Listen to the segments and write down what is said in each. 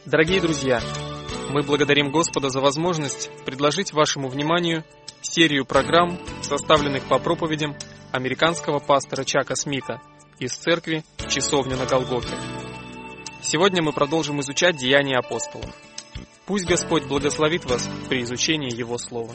Дорогие друзья, мы благодарим Господа за возможность предложить вашему вниманию серию программ, составленных по проповедям американского пастора Чака Смита из церкви «Часовня на Голгофе». Сегодня мы продолжим изучать Деяния апостолов. Пусть Господь благословит вас при изучении Его Слова.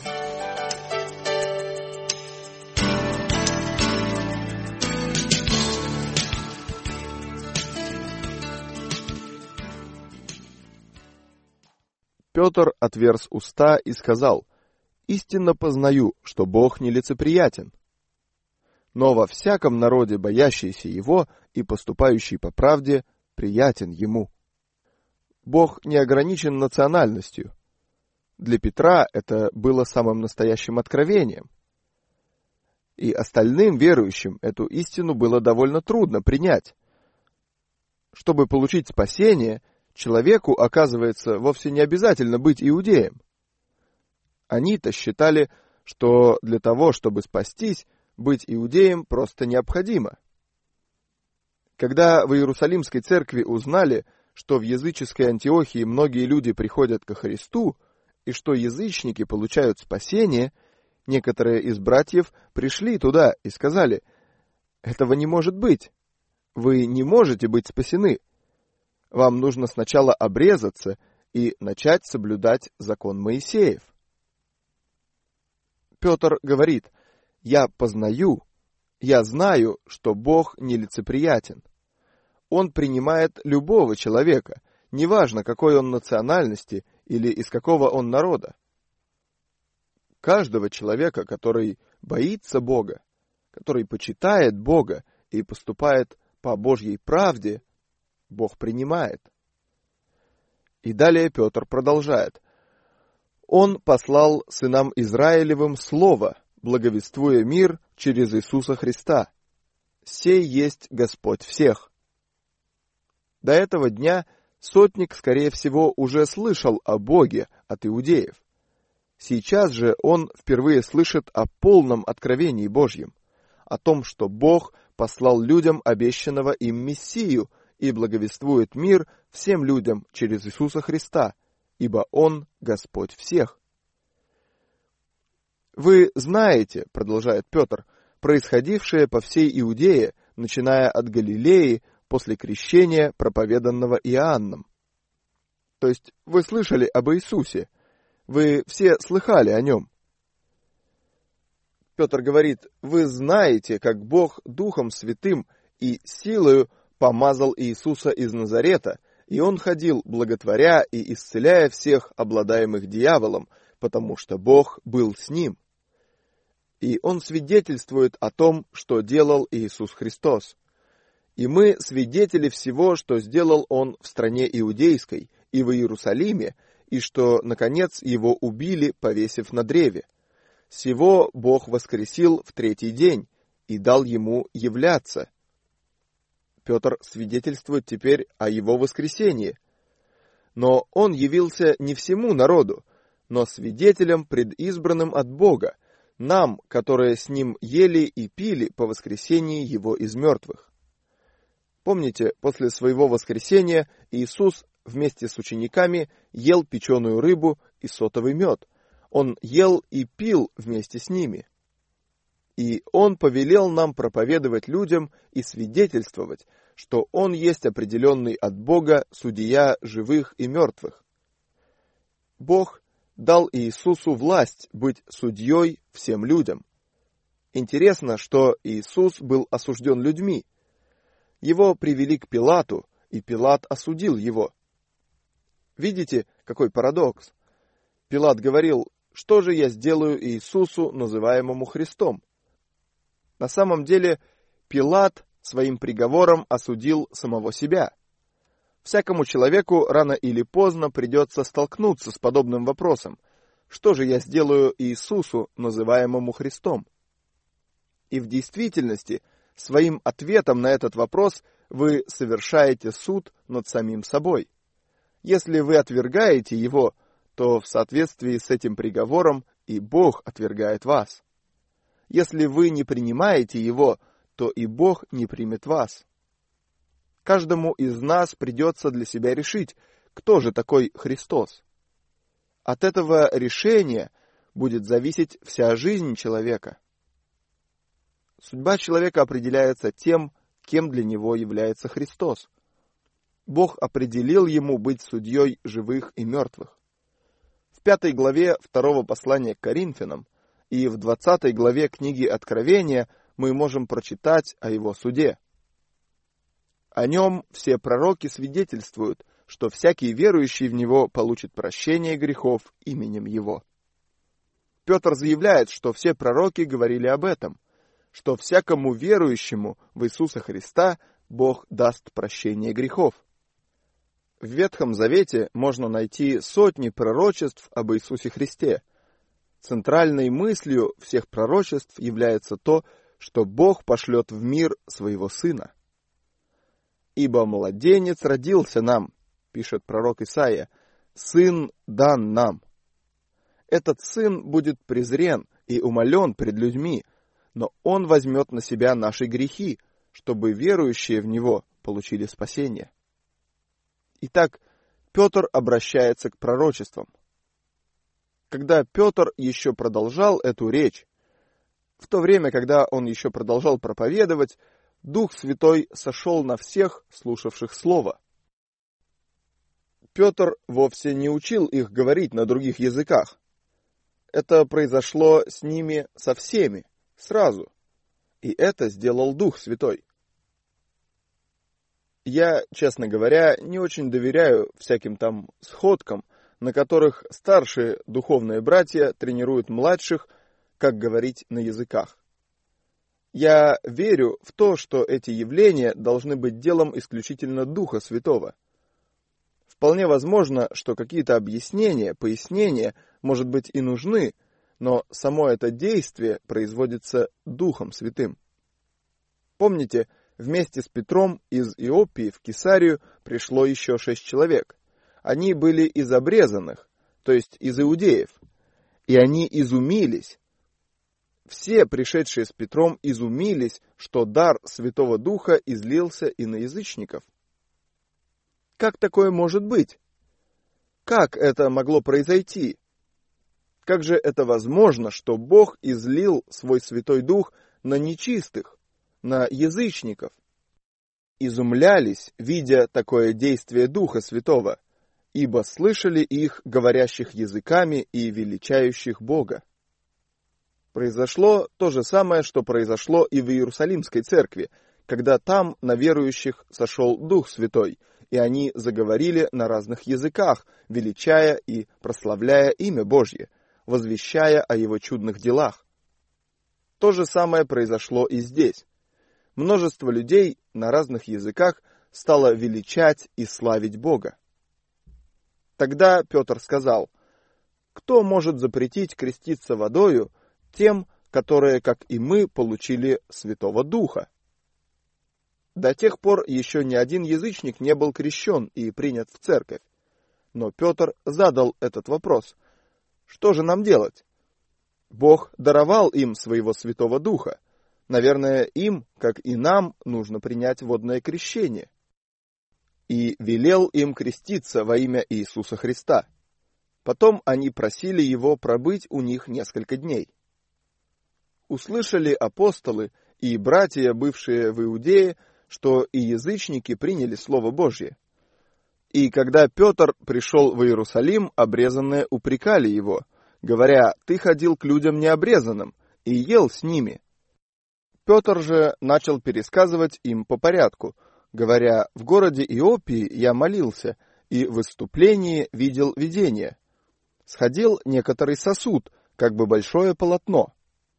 Петр отверз уста и сказал: «Истинно познаю, что Бог нелицеприятен. Но во всяком народе, боящийся Его и поступающий по правде, приятен Ему». Бог не ограничен национальностью. Для Петра это было самым настоящим откровением. И остальным верующим эту истину было довольно трудно принять. Чтобы получить спасение, человеку, оказывается, вовсе не обязательно быть иудеем. Они-то считали, что для того, чтобы спастись, быть иудеем просто необходимо. Когда в Иерусалимской церкви узнали, что в языческой Антиохии многие люди приходят ко Христу, и что язычники получают спасение, некоторые из братьев пришли туда и сказали: «Этого не может быть. Вы не можете быть спасены. Вам нужно сначала обрезаться и начать соблюдать закон Моисеев». Петр говорит: «Я познаю, я знаю, что Бог нелицеприятен. Он принимает любого человека, неважно, какой он национальности или из какого он народа. Каждого человека, который боится Бога, который почитает Бога и поступает по Божьей правде, Бог принимает». И далее Петр продолжает: «Он послал сынам Израилевым слово, благовествуя мир через Иисуса Христа. Сей есть Господь всех». До этого дня сотник, скорее всего, уже слышал о Боге от иудеев. Сейчас же он впервые слышит о полном откровении Божьем, о том, что Бог послал людям обещанного им Мессию и благовествует мир всем людям через Иисуса Христа, ибо Он Господь всех. «Вы знаете, — продолжает Петр, — происходившее по всей Иудее, начиная от Галилеи, после крещения, проповеданного Иоанном». То есть вы слышали об Иисусе, вы все слыхали о Нем. Петр говорит: «Вы знаете, как Бог Духом Святым и силою помазал Иисуса из Назарета, и Он ходил, благотворя и исцеляя всех, обладаемых дьяволом, потому что Бог был с Ним». И Он свидетельствует о том, что делал Иисус Христос. И мы свидетели всего, что сделал Он в стране Иудейской и в Иерусалиме, и что, наконец, Его убили, повесив на древе. Сего Бог воскресил в третий день и дал Ему являться. Петр свидетельствует теперь о Его воскресении. Но Он явился не всему народу, но свидетелем, предизбранным от Бога, нам, которые с Ним ели и пили по воскресении Его из мертвых. Помните, после своего воскресения Иисус вместе с учениками ел печеную рыбу и сотовый мед. Он ел и пил вместе с ними. И Он повелел нам проповедовать людям и свидетельствовать, что Он есть определенный от Бога судья живых и мертвых. Бог дал Иисусу власть быть судьей всем людям. Интересно, что Иисус был осужден людьми. Его привели к Пилату, и Пилат осудил Его. Видите, какой парадокс? Пилат говорил: «Что же я сделаю Иисусу, называемому Христом?» На самом деле, Пилат своим приговором осудил самого себя. Всякому человеку рано или поздно придется столкнуться с подобным вопросом: «Что же я сделаю Иисусу, называемому Христом?» И в действительности, своим ответом на этот вопрос вы совершаете суд над самим собой. Если вы отвергаете его, то в соответствии с этим приговором и Бог отвергает вас. Если вы не принимаете его, то и Бог не примет вас. Каждому из нас придется для себя решить, кто же такой Христос. От этого решения будет зависеть вся жизнь человека. Судьба человека определяется тем, кем для него является Христос. Бог определил ему быть судьей живых и мертвых. В 5 главе 2 послания к Коринфянам и в 20 главе книги Откровения мы можем прочитать о его суде. О нем все пророки свидетельствуют, что всякий верующий в него получит прощение грехов именем его. Петр заявляет, что все пророки говорили об этом, что всякому верующему в Иисуса Христа Бог даст прощение грехов. В Ветхом Завете можно найти сотни пророчеств об Иисусе Христе. Центральной мыслью всех пророчеств является то, что Бог пошлет в мир своего Сына. «Ибо младенец родился нам», пишет пророк Исаия, «сын дан нам». Этот сын будет презрен и умолен пред людьми, но он возьмет на себя наши грехи, чтобы верующие в него получили спасение. Итак, Петр обращается к пророчествам. Когда Петр еще продолжал эту речь, в то время, когда он еще продолжал проповедовать, Дух Святой сошел на всех, слушавших Слово. Петр вовсе не учил их говорить на других языках. Это произошло с ними со всеми, сразу. И это сделал Дух Святой. Я, честно говоря, не очень доверяю всяким там сходкам, на которых старшие духовные братья тренируют младших, как говорить на языках. Я верю в то, что эти явления должны быть делом исключительно Духа Святого. Вполне возможно, что какие-то объяснения, пояснения, может быть, и нужны, но само это действие производится Духом Святым. Помните, вместе с Петром из Иоппии в Кесарию пришло еще 6 человек. Они были из обрезанных, то есть из иудеев, и они изумились. Все пришедшие с Петром изумились, что дар Святого Духа излился и на язычников. Как такое может быть? Как это могло произойти? Как же это возможно, что Бог излил свой Святой Дух на нечистых, на язычников? Изумлялись, видя такое действие Духа Святого, ибо слышали их, говорящих языками и величающих Бога. Произошло то же самое, что произошло и в Иерусалимской церкви, когда там на верующих сошел Дух Святой, и они заговорили на разных языках, величая и прославляя имя Божье, возвещая о Его чудных делах. То же самое произошло и здесь. Множество людей на разных языках стало величать и славить Бога. Тогда Петр сказал: «Кто может запретить креститься водою тем, которые, как и мы, получили Святого Духа?» До тех пор еще ни один язычник не был крещен и принят в церковь. Но Петр задал этот вопрос: что же нам делать? Бог даровал им своего Святого Духа. Наверное, им, как и нам, нужно принять водное крещение. И велел им креститься во имя Иисуса Христа. Потом они просили его пробыть у них несколько дней. Услышали апостолы и братья, бывшие в Иудее, что и язычники приняли Слово Божье. И когда Петр пришел в Иерусалим, обрезанные упрекали его, говоря: «Ты ходил к людям необрезанным и ел с ними». Петр же начал пересказывать им по порядку, говоря: «В городе Иоппии я молился, и в выступлении видел видение. Сходил некоторый сосуд, как бы большое полотно».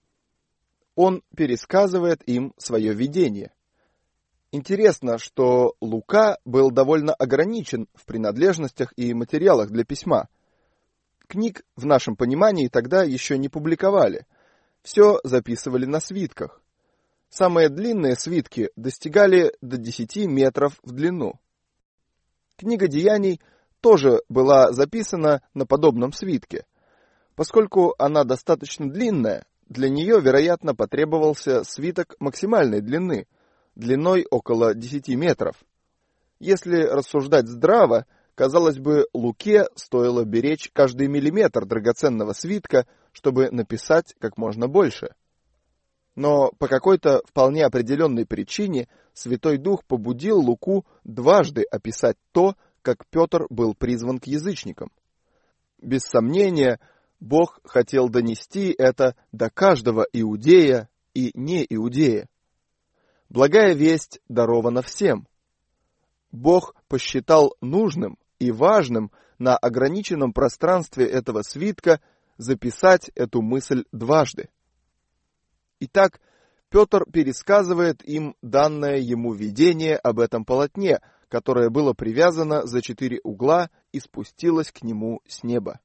Он пересказывает им свое видение. Интересно, что Лука был довольно ограничен в принадлежностях и материалах для письма. Книг в нашем понимании тогда еще не публиковали. Все записывали на свитках. Самые длинные свитки достигали до 10 метров в длину. Книга Деяний тоже была записана на подобном свитке. Поскольку она достаточно длинная, для нее, вероятно, потребовался свиток максимальной длины, длиной около 10 метров. Если рассуждать здраво, Казалось бы, Луке стоило беречь каждый миллиметр драгоценного свитка, чтобы написать как можно больше. Но по какой-то вполне определенной причине Святой Дух побудил Луку дважды описать то, как Петр был призван к язычникам. Без сомнения, Бог хотел донести это до каждого иудея и неиудея. Благая весть дарована всем. Бог посчитал нужным и важным на ограниченном пространстве этого свитка записать эту мысль дважды. Итак, Петр пересказывает им данное ему видение об этом полотне, которое было привязано за 4 угла и спустилось к нему с неба.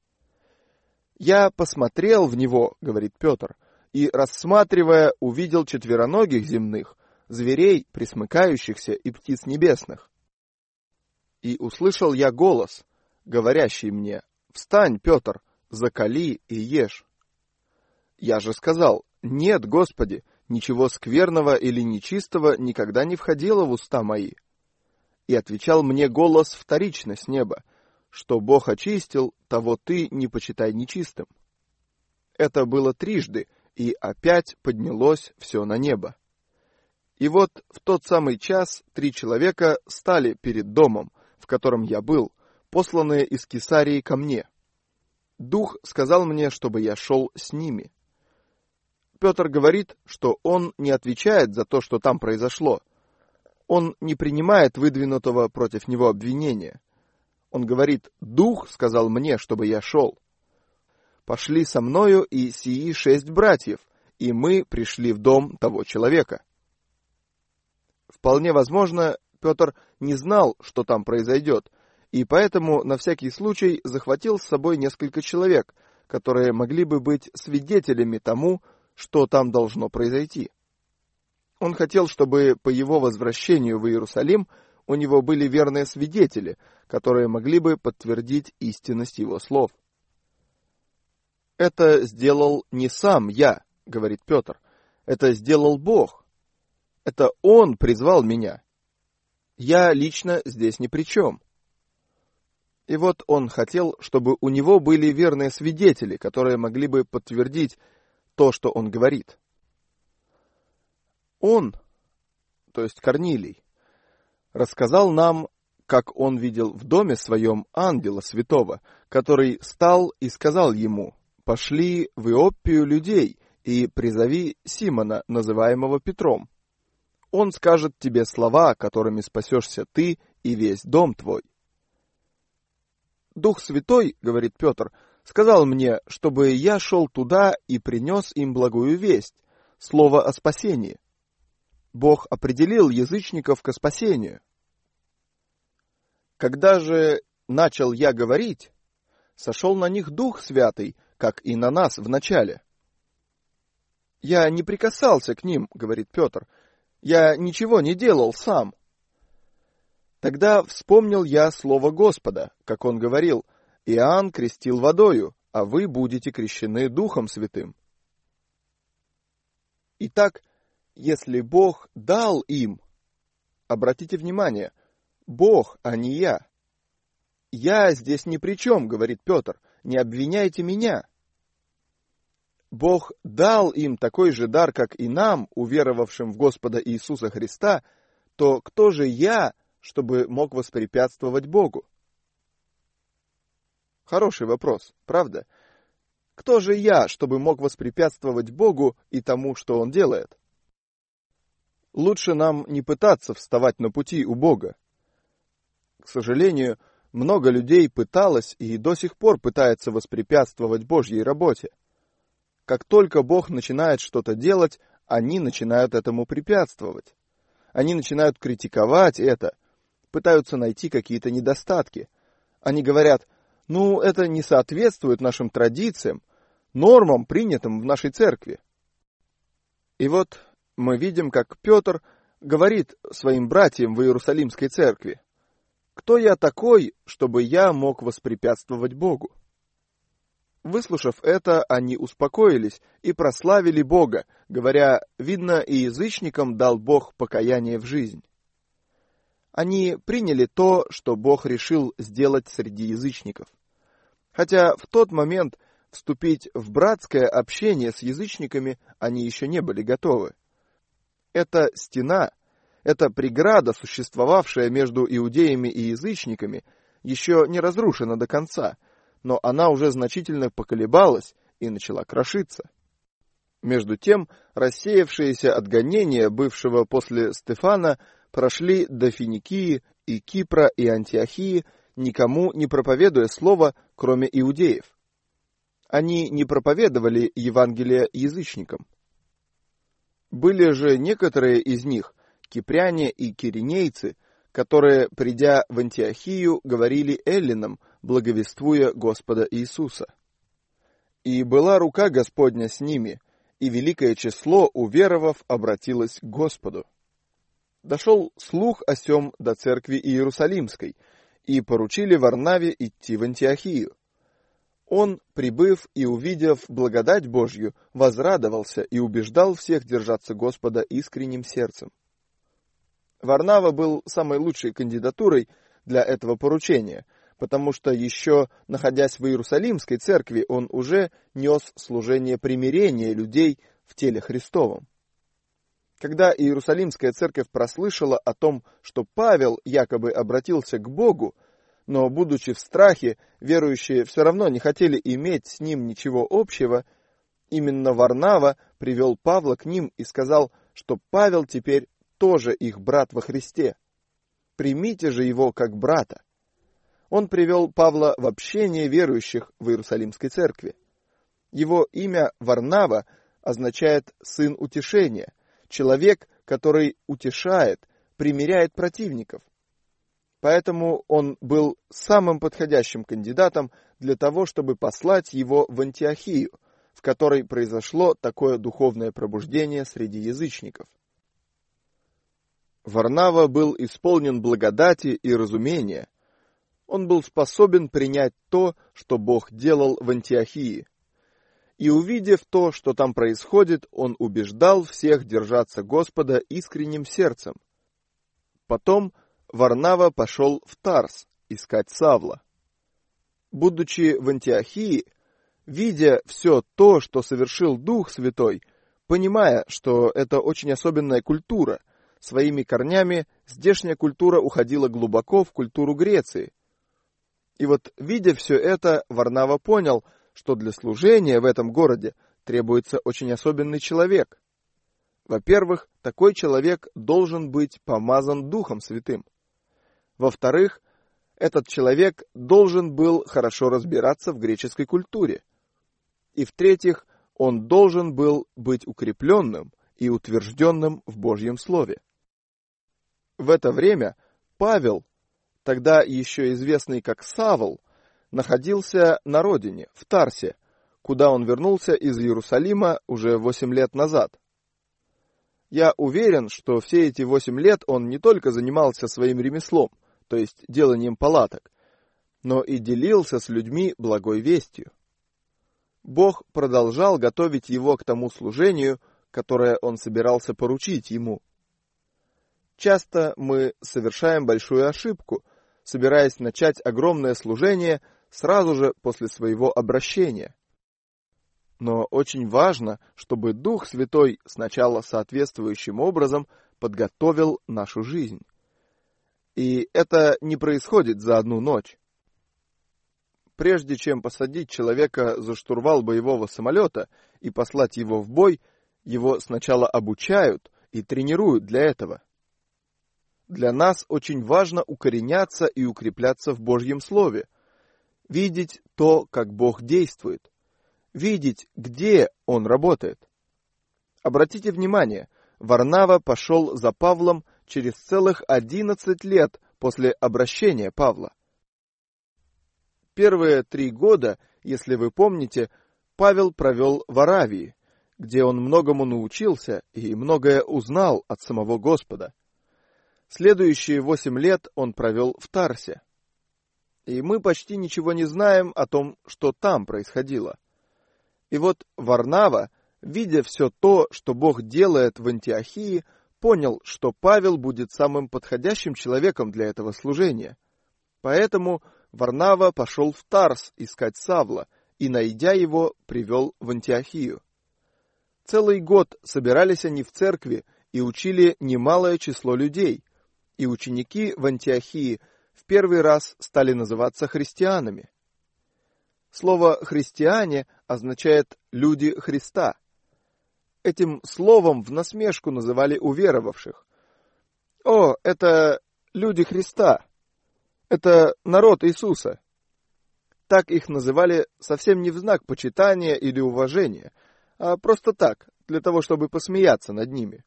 «Я посмотрел в него, — говорит Петр, — и, рассматривая, увидел четвероногих земных, зверей, пресмыкающихся, и птиц небесных. И услышал я голос, говорящий мне: «Встань, Петр, закали и ешь». Я же сказал: «Нет, Господи, ничего скверного или нечистого никогда не входило в уста мои». И отвечал мне голос вторично с неба: «Что Бог очистил, того ты не почитай нечистым». Это было трижды, и опять поднялось все на небо. И вот в тот самый час 3 человека стали перед домом, в котором я был, посланные из Кесарии ко мне. Дух сказал мне, чтобы я шел с ними. Петр говорит, что он не отвечает за то, что там произошло. Он не принимает выдвинутого против него обвинения. Он говорит: «Дух сказал мне, чтобы я шел. Пошли со мною и сии 6 братьев, и мы пришли в дом того человека». Вполне возможно, Петр не знал, что там произойдет, и поэтому на всякий случай захватил с собой несколько человек, которые могли бы быть свидетелями тому, что там должно произойти. Он хотел, чтобы по его возвращению в Иерусалим у него были верные свидетели, которые могли бы подтвердить истинность его слов. «Это сделал не сам я, — говорит Петр, — это сделал Бог. Это Он призвал меня. Я лично здесь ни при чем». И вот он хотел, чтобы у него были верные свидетели, которые могли бы подтвердить то, что он говорит. Он, то есть Корнилий, рассказал нам, как он видел в доме своем ангела святого, который стал и сказал ему: «Пошли в Иоппию людей и призови Симона, называемого Петром. Он скажет тебе слова, которыми спасешься ты и весь дом твой». Дух Святой, говорит Петр, сказал мне, чтобы я шел туда и принес им благую весть, слово о спасении. Бог определил язычников ко спасению. Когда же начал я говорить, сошел на них Дух Святый, как и на нас вначале. Я не прикасался к ним, говорит Петр, я ничего не делал сам. Тогда вспомнил я слово Господа, как он говорил: «Иоанн крестил водою, а вы будете крещены Духом Святым». Итак, если Бог дал им, обратите внимание, Бог, а не я. Я здесь ни при чем, говорит Петр, не обвиняйте меня. Бог дал им такой же дар, как и нам, уверовавшим в Господа Иисуса Христа, то кто же я, чтобы мог воспрепятствовать Богу? Хороший вопрос, правда? Кто же я, чтобы мог воспрепятствовать Богу и тому, что Он делает? Лучше нам не пытаться вставать на пути у Бога. К сожалению, много людей пыталось и до сих пор пытается воспрепятствовать Божьей работе. Как только Бог начинает что-то делать, они начинают этому препятствовать. Они начинают критиковать это, пытаются найти какие-то недостатки. Они говорят: «Ну, это не соответствует нашим традициям, нормам, принятым в нашей церкви». И вот мы видим, как Петр говорит своим братьям в Иерусалимской церкви: «Кто я такой, чтобы я мог воспрепятствовать Богу?» Выслушав это, они успокоились и прославили Бога, говоря: «Видно, и язычникам дал Бог покаяние в жизнь». Они приняли то, что Бог решил сделать среди язычников. Хотя в тот момент вступить в братское общение с язычниками они еще не были готовы. Эта стена, эта преграда, существовавшая между иудеями и язычниками, еще не разрушена до конца, но она уже значительно поколебалась и начала крошиться. Между тем, рассеявшиеся от гонения бывшего после Стефана прошли до Финикии и Кипра и Антиохии, никому не проповедуя слово, кроме иудеев. Они не проповедовали Евангелие язычникам. Были же некоторые из них, кипряне и киринейцы, которые, придя в Антиохию, говорили эллинам, благовествуя Господа Иисуса. И была рука Господня с ними, и великое число уверовав обратилось к Господу. Дошел слух о сем до церкви Иерусалимской, и поручили Варнаве идти в Антиохию. Он, прибыв и увидев благодать Божью, возрадовался и убеждал всех держаться Господа искренним сердцем. Варнава был самой лучшей кандидатурой для этого поручения, потому что еще находясь в Иерусалимской церкви, он уже нес служение примирения людей в теле Христовом. Когда Иерусалимская церковь прослышала о том, что Павел якобы обратился к Богу, но, будучи в страхе, верующие все равно не хотели иметь с ним ничего общего, именно Варнава привел Павла к ним и сказал, что Павел теперь тоже их брат во Христе. Примите же его как брата. Он привел Павла в общение верующих в Иерусалимской церкви. Его имя Варнава означает «сын утешения», человек, который утешает, примиряет противников. Поэтому он был самым подходящим кандидатом для того, чтобы послать его в Антиохию, в которой произошло такое духовное пробуждение среди язычников. Варнава был исполнен благодати и разумения. Он был способен принять то, что Бог делал в Антиохии. И увидев то, что там происходит, он убеждал всех держаться Господа искренним сердцем. Потом Варнава пошел в Тарс искать Савла. Будучи в Антиохии, видя все то, что совершил Дух Святой, понимая, что это очень особенная культура, своими корнями здешняя культура уходила глубоко в культуру Греции. И вот, видя все это, Варнава понял, что для служения в этом городе требуется очень особенный человек. Во-первых, такой человек должен быть помазан Духом Святым. Во-вторых, этот человек должен был хорошо разбираться в греческой культуре. И в-третьих, он должен был быть укрепленным и утвержденным в Божьем Слове. В это время Павел, тогда еще известный как Савл, находился на родине, в Тарсе, куда он вернулся из Иерусалима уже 8 лет назад. Я уверен, что все эти 8 лет он не только занимался своим ремеслом, то есть деланием палаток, но и делился с людьми благой вестью. Бог продолжал готовить его к тому служению, которое он собирался поручить ему. Часто мы совершаем большую ошибку, собираясь начать огромное служение сразу же после своего обращения. Но очень важно, чтобы Дух Святой сначала соответствующим образом подготовил нашу жизнь. И это не происходит за одну ночь. Прежде чем посадить человека за штурвал боевого самолета и послать его в бой, его сначала обучают и тренируют для этого. Для нас очень важно укореняться и укрепляться в Божьем Слове, видеть то, как Бог действует, видеть, где Он работает. Обратите внимание, Варнава пошел за Павлом через целых 11 лет после обращения Павла. Первые 3 года, если вы помните, Павел провел в Аравии, где он многому научился и многое узнал от самого Господа. Следующие 8 лет он провел в Тарсе. И мы почти ничего не знаем о том, что там происходило. И вот Варнава, видя все то, что Бог делает в Антиохии, понял, что Павел будет самым подходящим человеком для этого служения. Поэтому Варнава пошел в Тарс искать Савла и, найдя его, привел в Антиохию. Целый год собирались они в церкви и учили немалое число людей, и ученики в Антиохии в первый раз стали называться христианами. Слово «христиане» означает «люди Христа». Этим словом в насмешку называли уверовавших. «О, это люди Христа! Это народ Иисуса!» Так их называли совсем не в знак почитания или уважения, а просто так, для того, чтобы посмеяться над ними.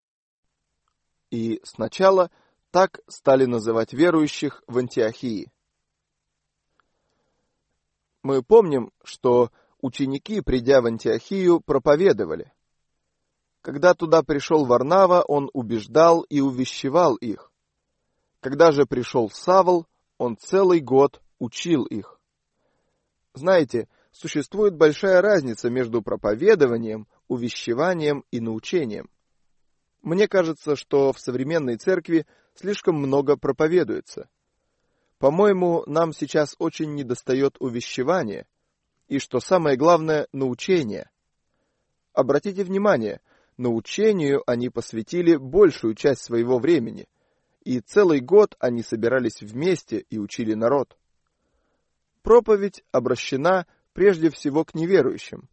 И сначала так стали называть верующих в Антиохии. Мы помним, что ученики, придя в Антиохию, проповедовали. Когда туда пришел Варнава, он убеждал и увещевал их. Когда же пришел Савл, он целый год учил их. Знаете, существует большая разница между проповедованием, увещеванием и научением. Мне кажется, что в современной церкви слишком много проповедуется. По-моему, нам сейчас очень недостает увещевания, и, что самое главное, научения. Обратите внимание, научению они посвятили большую часть своего времени, и целый год они собирались вместе и учили народ. Проповедь обращена прежде всего к неверующим.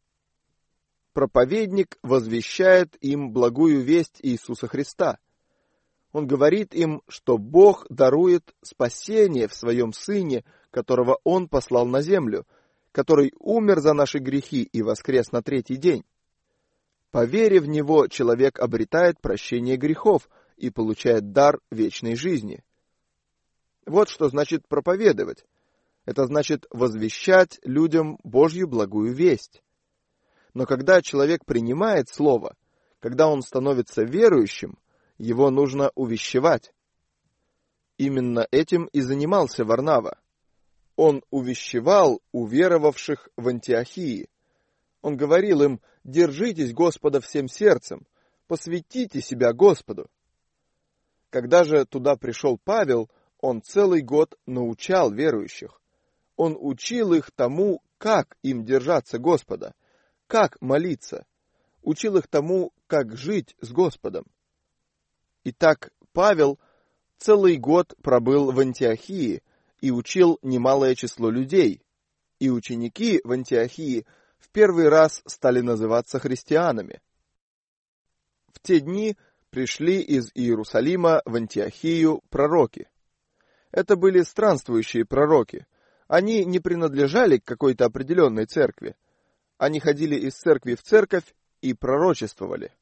Проповедник возвещает им благую весть Иисуса Христа. Он говорит им, что Бог дарует спасение в Своем Сыне, которого Он послал на землю, который умер за наши грехи и воскрес на третий день. По вере в Него человек обретает прощение грехов и получает дар вечной жизни. Вот что значит проповедовать. Это значит возвещать людям Божью благую весть. Но когда человек принимает Слово, когда он становится верующим, его нужно увещевать. Именно этим и занимался Варнава. Он увещевал уверовавших в Антиохии. Он говорил им: «Держитесь Господа всем сердцем, посвятите себя Господу». Когда же туда пришел Павел, он целый год научал верующих. Он учил их тому, как им держаться Господа, как молиться, учил их тому, как жить с Господом. Итак, Павел целый год пробыл в Антиохии и учил немалое число людей, и ученики в Антиохии в первый раз стали называться христианами. В те дни пришли из Иерусалима в Антиохию пророки. Это были странствующие пророки. Они не принадлежали к какой-то определенной церкви. Они ходили из церкви в церковь и пророчествовали.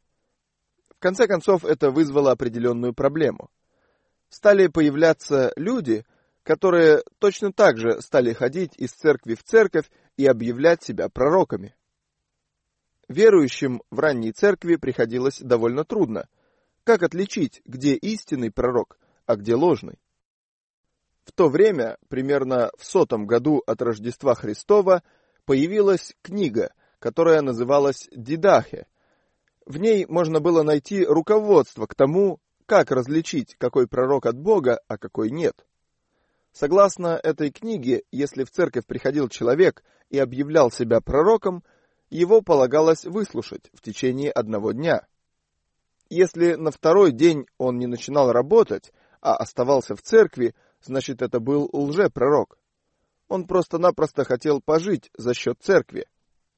В конце концов, это вызвало определенную проблему. Стали появляться люди, которые точно так же стали ходить из церкви в церковь и объявлять себя пророками. Верующим в ранней церкви приходилось довольно трудно. Как отличить, где истинный пророк, а где ложный? В то время, примерно в 100 году от Рождества Христова, появилась книга, которая называлась «Дидахе». В ней можно было найти руководство к тому, как различить, какой пророк от Бога, а какой нет. Согласно этой книге, если в церковь приходил человек и объявлял себя пророком, его полагалось выслушать в течение 1 дня. Если на второй день он не начинал работать, а оставался в церкви, значит, это был лжепророк. Он просто-напросто хотел пожить за счет церкви.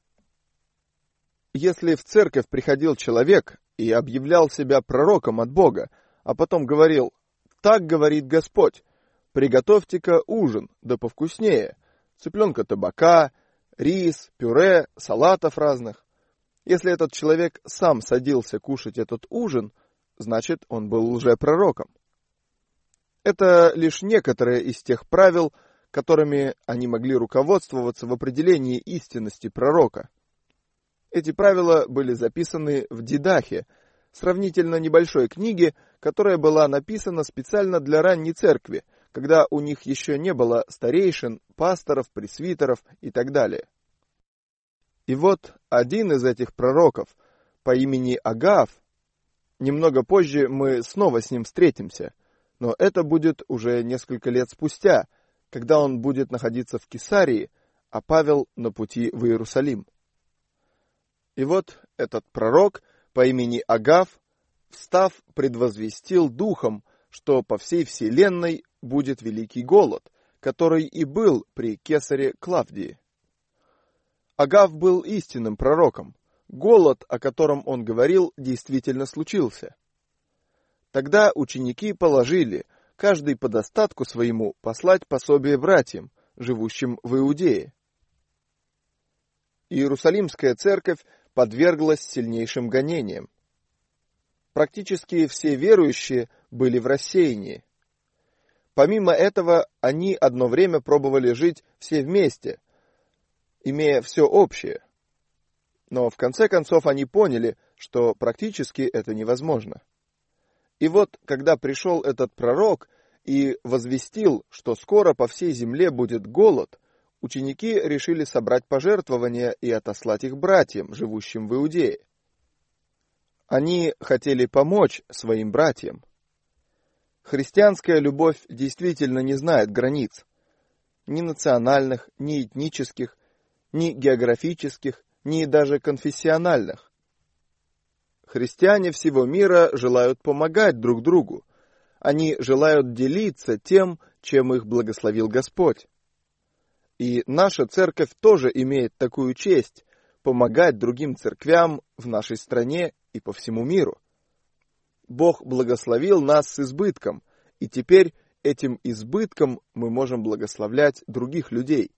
Если в церковь приходил человек и объявлял себя пророком от Бога, а потом говорил: «Так говорит Господь, приготовьте-ка ужин, да повкуснее, цыпленка табака, рис, пюре, салатов разных». Если этот человек сам садился кушать этот ужин, значит, он был лжепророком. Это лишь некоторые из тех правил, которыми они могли руководствоваться в определении истинности пророка. Эти правила были записаны в Дидахе, сравнительно небольшой книге, которая была написана специально для ранней церкви, когда у них еще не было старейшин, пасторов, пресвитеров и так далее. И вот один из этих пророков по имени Агав, Немного позже мы снова с ним встретимся, но это будет уже несколько лет спустя, когда он будет находиться в Кесарии, а Павел на пути в Иерусалим. И вот этот пророк по имени Агав, встав, предвозвестил духом, что по всей вселенной будет великий голод, который и был при кесаре Клавдии. Агав был истинным пророком. Голод, о котором он говорил, действительно случился. Тогда ученики положили, каждый по достатку своему, послать пособие братьям, живущим в Иудее. Иерусалимская церковь подверглась сильнейшим гонениям. Практически все верующие были в рассеянии. Помимо этого, они одно время пробовали жить все вместе, имея все общее. Но в конце концов они поняли, что практически это невозможно. И вот, когда пришел этот пророк и возвестил, что скоро по всей земле будет голод, ученики решили собрать пожертвования и отослать их братьям, живущим в Иудее. Они хотели помочь своим братьям. Христианская любовь действительно не знает границ. Ни национальных, ни этнических, ни географических, ни даже конфессиональных. Христиане всего мира желают помогать друг другу. Они желают делиться тем, чем их благословил Господь. И наша церковь тоже имеет такую честь – помогать другим церквям в нашей стране и по всему миру. Бог благословил нас с избытком, и теперь этим избытком мы можем благословлять других людей.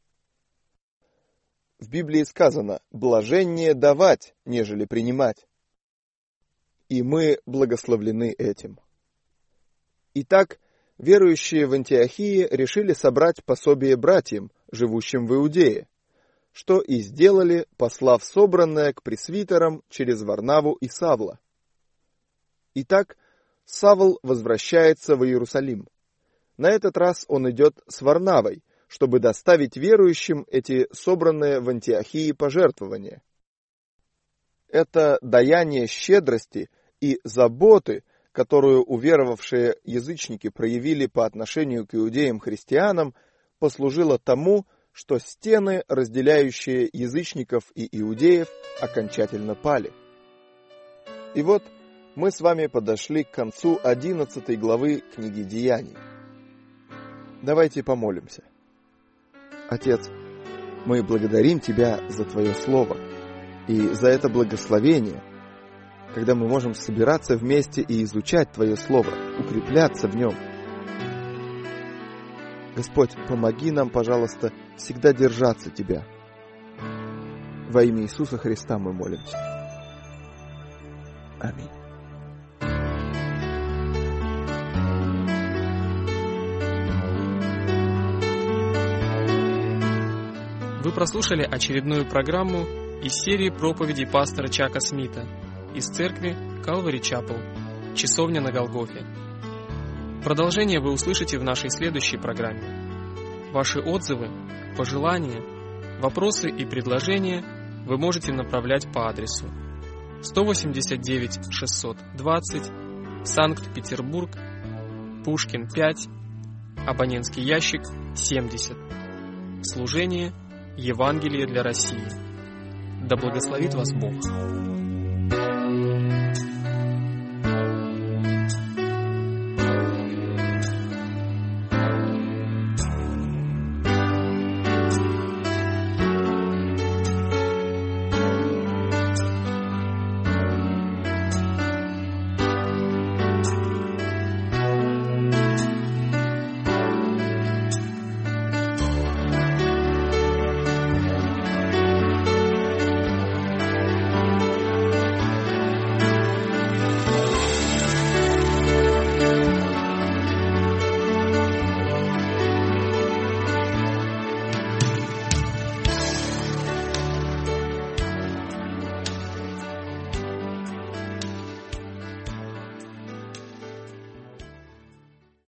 В Библии сказано: «Блаженнее давать, нежели принимать». И мы благословлены этим. Итак, верующие в Антиохии решили собрать пособие братьям, живущим в Иудее, что и сделали, послав собранное к пресвитерам через Варнаву и Савла. Итак, Савл возвращается в Иерусалим. На этот раз он идет с Варнавой, чтобы доставить верующим эти собранные в Антиохии пожертвования. Это даяние щедрости и заботы, которую уверовавшие язычники проявили по отношению к иудеям-христианам, послужило тому, что стены, разделяющие язычников и иудеев, окончательно пали. И вот мы с вами подошли к концу 11 главы книги Деяний. Давайте помолимся. Отец, мы благодарим Тебя за Твое Слово и за это благословение, когда мы можем собираться вместе и изучать Твое Слово, укрепляться в нем. Господь, помоги нам, пожалуйста, всегда держаться Тебя. Во имя Иисуса Христа мы молимся. Аминь. Вы прослушали очередную программу из серии проповедей пастора Чака Смита из церкви Calvary Chapel, Часовня на Голгофе. Продолжение вы услышите в нашей следующей программе. Ваши отзывы, пожелания, вопросы и предложения вы можете направлять по адресу 189 620, Санкт-Петербург, Пушкин 5, абонентский ящик 70. Служение Евангелие для России. Да благословит вас Бог.